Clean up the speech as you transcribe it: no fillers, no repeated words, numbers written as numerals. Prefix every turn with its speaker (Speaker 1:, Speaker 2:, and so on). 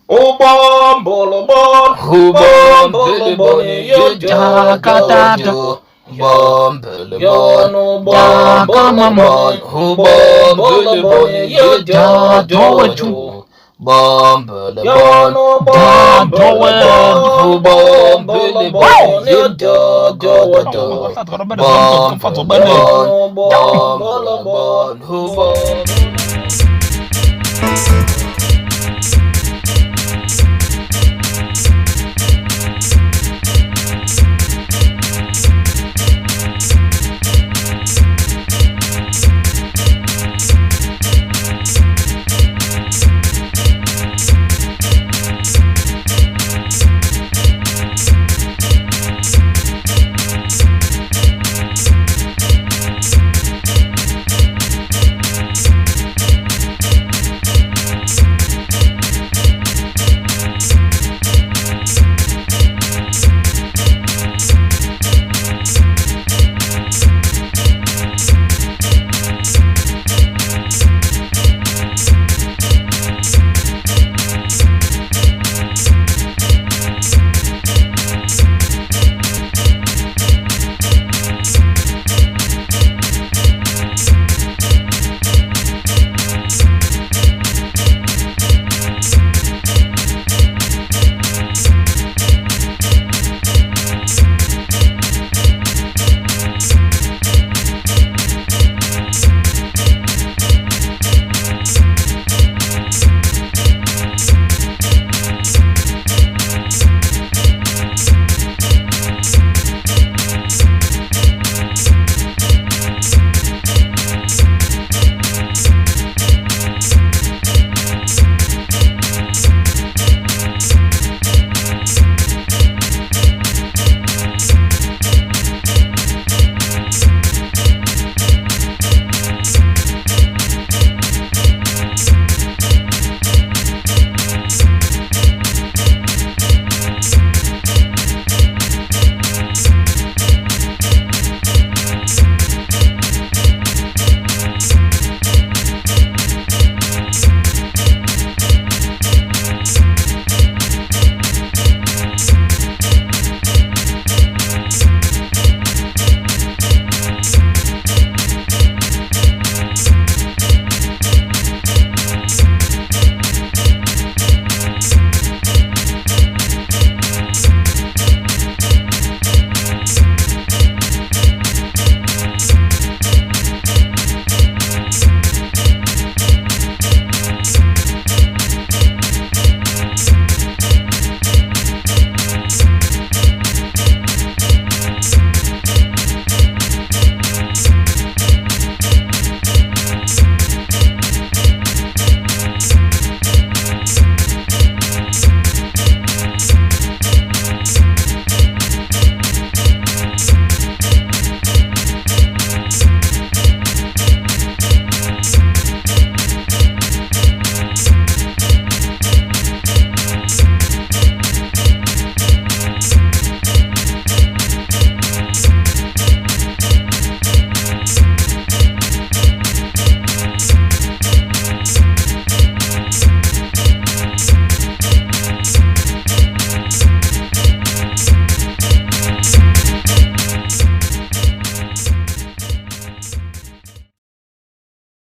Speaker 1: Oh bom bolo bon,
Speaker 2: Who
Speaker 1: bom
Speaker 2: bomb
Speaker 1: bolo
Speaker 2: Billy
Speaker 1: bon,
Speaker 2: Bonnie,
Speaker 1: yo
Speaker 2: you
Speaker 1: jo
Speaker 2: da ga
Speaker 1: jo
Speaker 2: da da.
Speaker 1: jo.
Speaker 2: Bomb Billy
Speaker 1: Yo
Speaker 2: Bon,
Speaker 1: no
Speaker 2: da
Speaker 1: bom
Speaker 2: ga
Speaker 1: bolo
Speaker 2: mama.
Speaker 1: bon,
Speaker 2: Who
Speaker 1: bom
Speaker 2: bomb
Speaker 1: bolo
Speaker 2: Billy
Speaker 1: bon,
Speaker 2: Bonnie,
Speaker 1: yo
Speaker 2: you
Speaker 1: jo
Speaker 2: da do
Speaker 1: jo
Speaker 2: it too.
Speaker 1: jo.
Speaker 2: Bomb Billy
Speaker 1: Yo
Speaker 2: Bon,
Speaker 1: no
Speaker 2: da
Speaker 1: bom
Speaker 2: do
Speaker 1: bolo
Speaker 2: it. Who
Speaker 1: bon, bom
Speaker 2: bomb
Speaker 1: bolo
Speaker 2: Billy
Speaker 1: bon,
Speaker 2: Bonnie,
Speaker 1: yo
Speaker 2: you
Speaker 1: jo
Speaker 2: da ga
Speaker 1: jo
Speaker 2: da
Speaker 1: jo.
Speaker 2: da. Bomb Billy
Speaker 1: Yo
Speaker 2: Bon,
Speaker 1: no bom
Speaker 2: bomb
Speaker 1: bolo
Speaker 2: Billy
Speaker 1: bon,
Speaker 2: Bon, who bomb.
Speaker 1: bom.